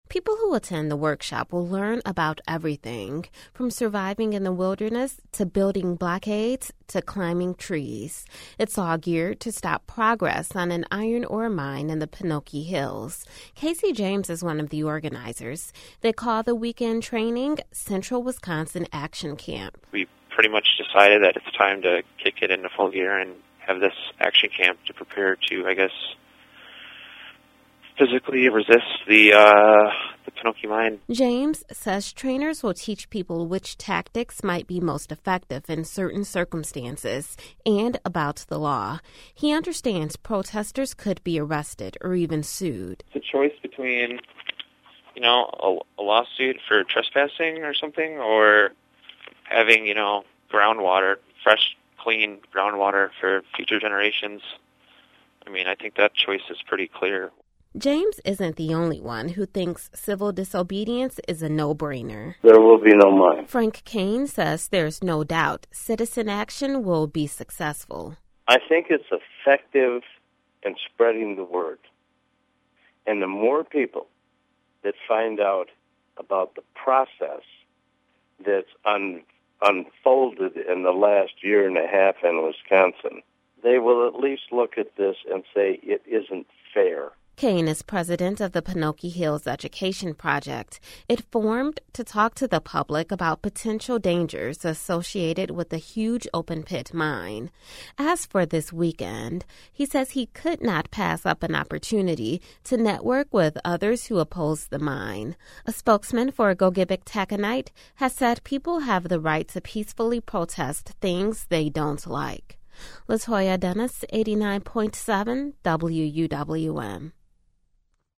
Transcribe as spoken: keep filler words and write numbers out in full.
People who attend the workshop will learn about everything, from surviving in the wilderness to building blockades to climbing trees. It's all geared to stop progress on an iron ore mine in the Pinocchio Hills. Casey James is one of the organizers. They call the weekend training Central Wisconsin Action Camp. We pretty much decided that it's time to kick it into full gear and have this action camp to prepare to, I guess, physically resist the uh, the Pinocchio mine. James says trainers will teach people which tactics might be most effective in certain circumstances and about the law. He understands protesters could be arrested or even sued. It's a choice between, you know, a, a lawsuit for trespassing or something, or having, you know, groundwater, fresh, clean groundwater for future generations. I mean, I think that choice is pretty clear. James isn't the only one who thinks civil disobedience is a no-brainer. There will be no mine. Frank Kane says there's no doubt citizen action will be successful. I think it's effective in spreading the word. And the more people that find out about the process that's un- unfolded in the last year and a half in Wisconsin, they will at least look at this and say it isn't fair. Kane is president of the Pinocchio Hills Education Project. It formed to talk to the public about potential dangers associated with the huge open-pit mine. As for this weekend, he says he could not pass up an opportunity to network with others who oppose the mine. A spokesman for Gogebic Taconite has said people have the right to peacefully protest things they don't like. Latoya Dennis, eighty-nine point seven W U W M.